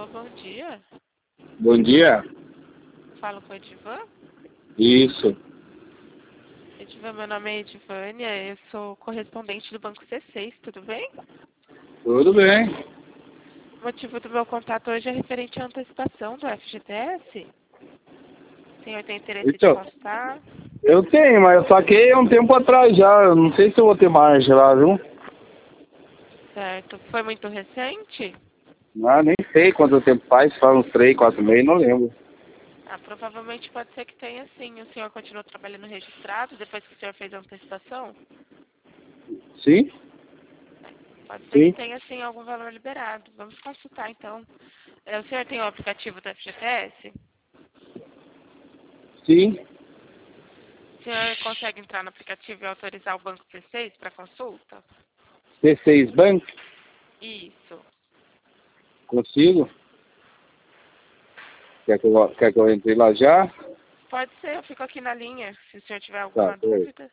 bom dia. Bom dia. Falo com a Edivan. Isso. Edivan, meu nome é Edivânia, eu sou correspondente do Banco C6, tudo bem? Tudo bem. O motivo do meu contato hoje é referente à antecipação do FGTS. O senhor tem interesse de Então, consultar? eu tenho, mas eu saquei há um tempo atrás já. Eu não sei se eu vou ter margem lá, viu? Certo. Foi muito recente? Ah, nem sei quanto tempo faz uns 3, 4 meses, não lembro. Provavelmente pode ser que tenha sim. O senhor continuou trabalhando registrado depois que o senhor fez a antecipação? Sim? Pode ser que Sim? tenha sim algum valor liberado. Vamos consultar então. O senhor tem o aplicativo do FGTS? Sim? O senhor consegue entrar no aplicativo e autorizar o Banco C6 para consulta? C6 Bank? Isso. Consigo? Quer que eu entre lá já? Pode ser, eu fico aqui na linha, se o senhor tiver Tá, alguma peraí. dúvida.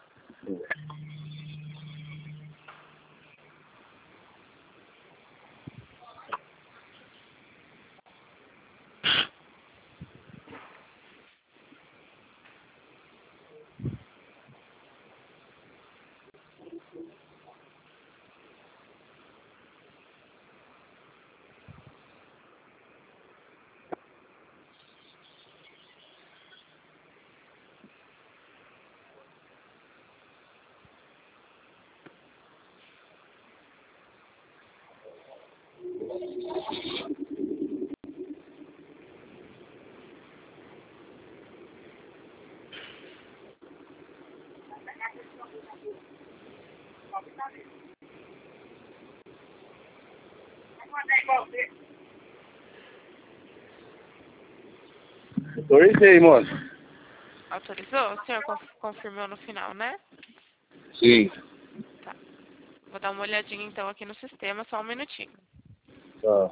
Autorizei, moço. Autorizou? O senhor confirmou no final, né? Sim. Tá. Vou dar uma olhadinha então aqui no sistema, só um minutinho. Tá.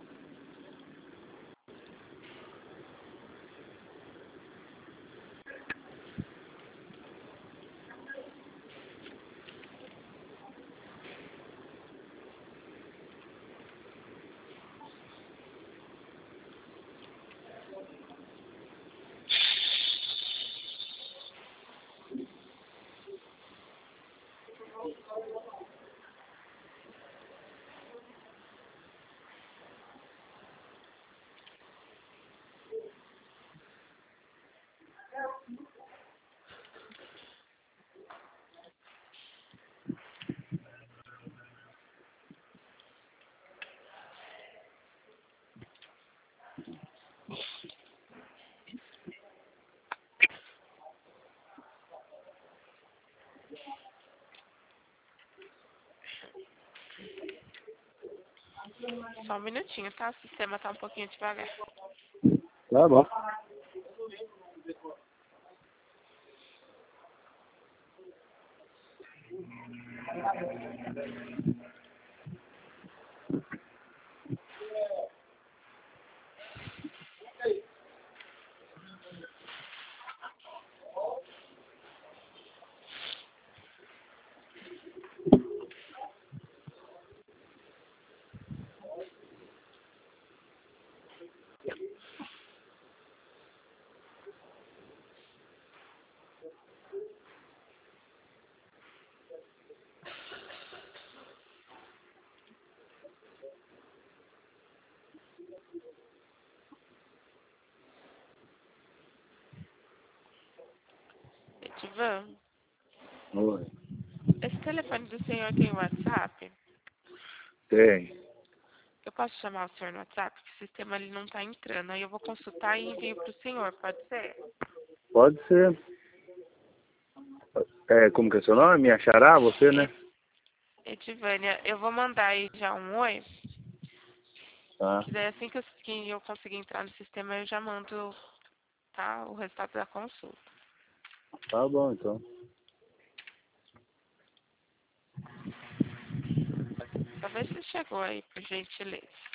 Só um minutinho, tá? O sistema tá um pouquinho devagar. Tá bom. Edivan, Oi. esse telefone do senhor tem WhatsApp? Tem. Eu posso chamar o senhor no WhatsApp, porque o sistema ele não tá entrando. Aí eu vou consultar e envio pro senhor, pode ser? Pode ser. Como que é seu nome? Me achará você, né? Edivânia, eu vou mandar aí já um oi, Tá. que daí assim que eu conseguir entrar no sistema eu já mando, tá, o resultado da consulta. Tá bom, então. Só ver se chegou aí, por gentileza.